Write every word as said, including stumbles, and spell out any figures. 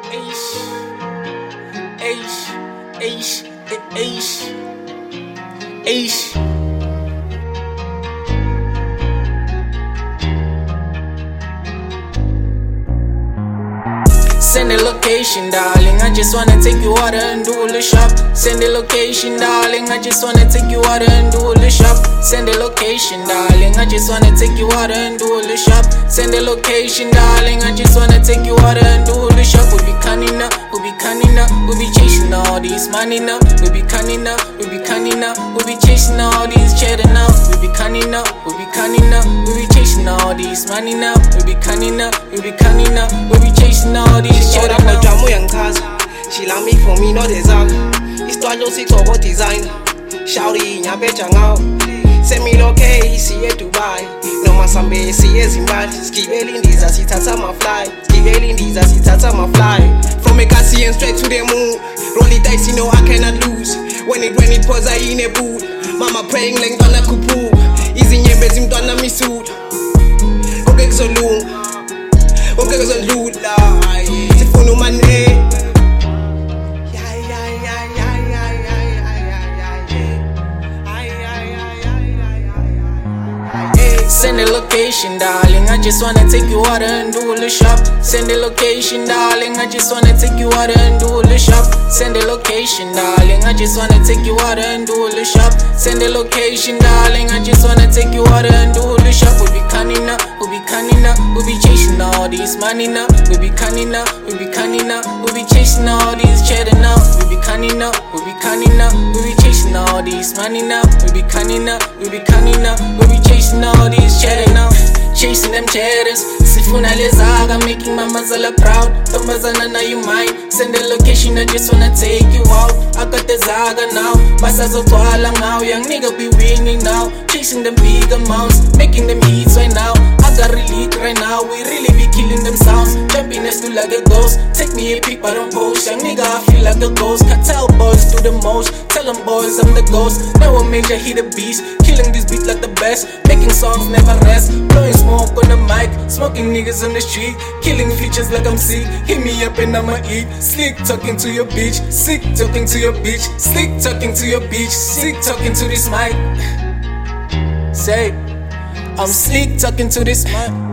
Eish, eish, eish, eish, eish. Send the location, darling. I just wanna take you out and do a little shop. Send the location, darling. I just wanna take you out and do a little shop. Send the location, darling. I just wanna take you out and do a little shop. Send the location, darling. I just wanna take you out and do a little shop. We be cunning up, we be cunning up, we be chasing all these money now. We be cunning up, we be cunning up, we be chasing all these cheddar now. We be cunning up, we be cunning up, we be chasing all these money now. We be cunning up, we be cunning up, we be chasing all these. Ora kwa jamu yankaza, she love me for me no desire. Istwalo sitoko design, shawty nyabeja ngao. Send me loke siye Dubai, no masambe siye Zimbabwe. Skibeli ndiza sitata my fly, skibeli ndiza sitata my fly. From a Cassian straight to the moon, roll the dice you know I cannot lose. When it when it was I in a boot, mama praying like dona kupu. Easy nyembezi mdona misud, okay kuzolung, okay kuzolula. Sifuna umane. Send the location, darling. I just wanna take you out and do a little shop. Send the location, darling. I just wanna take you out and do a little shop. Send the location, darling. I just wanna take you out and do a little shop. Send the location, darling. I just wanna take you out and do a little shop. We be cunning up, we be cunning up, we be chasing all these money now. We be cunning up, we be cunning up, we be chasing all these cheddar now. We be cunning up, we be cunning up, we be chasing all these money now. We be cunning up, we be cunning up, we be chasing all these cheddar now. Chasing them cheddars, sifuna lezaga, making my mazala proud. Tombazana now you mine. Send the location, I just wanna take you out. I got the zaga now, basazo twala now. Young nigga be winning now, chasing them big amounts, making them hits right now. I got relief right now, we really be killing them sounds. Jumping next to like a ghost, take me a peek but don't post. Young nigga I feel like a ghost, cartel boys do the most. Tell them boys I'm the ghost, never major hit a beast. Killing this beat like the best, making songs never rest. Blowing smoke on the mic, smoking niggas on the street. Killing features like I'm sick, hit me up and I'ma eat. Slick talking to your bitch, sick talking to your bitch. Slick talking to your bitch, sick talking to this mic. Say, I'm slick talking to this mic.